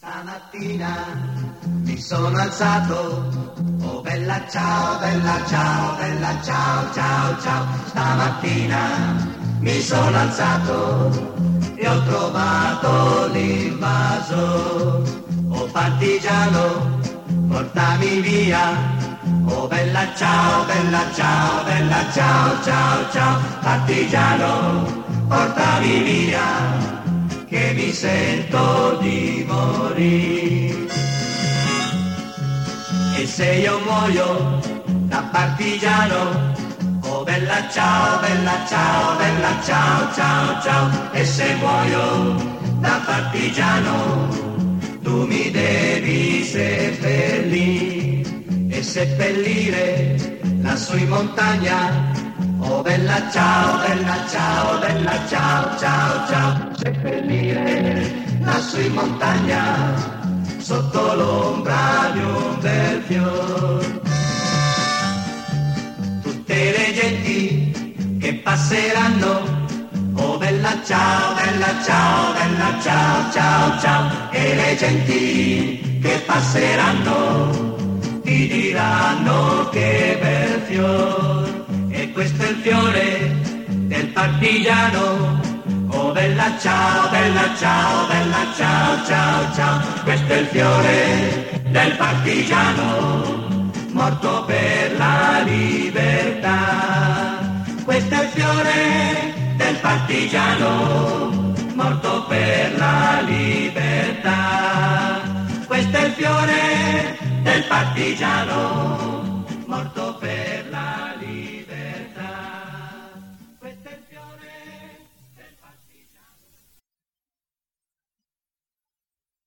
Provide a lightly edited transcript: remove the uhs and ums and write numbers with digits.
Stamattina mi sono alzato, oh bella ciao, bella ciao, bella ciao, ciao, ciao. Stamattina mi sono alzato e ho trovato l'invaso. Oh partigiano, portami via, oh bella ciao, bella ciao, bella ciao, ciao, ciao. Partigiano, portami via, che mi sento di morire. E se io muoio da partigiano, oh bella ciao, bella ciao, bella ciao, ciao, ciao. E se muoio da partigiano, tu mi devi seppellire e seppellire lassù in montagna. Oh bella ciao, bella ciao, bella ciao, ciao, ciao. Seppellire lassù in montagna, sotto l'ombra di un bel fior. Tutte le genti che passeranno, oh bella ciao, bella ciao, bella ciao, ciao, ciao. E le genti che passeranno ti diranno che bel fior. E questo è il fiore del partigiano, oh bella ciao, bella ciao, bella ciao, ciao, ciao. Questo è il fiore del partigiano, morto per la libertà. Questo è il fiore del partigiano, morto per la libertà. Questo è il fiore del partigiano,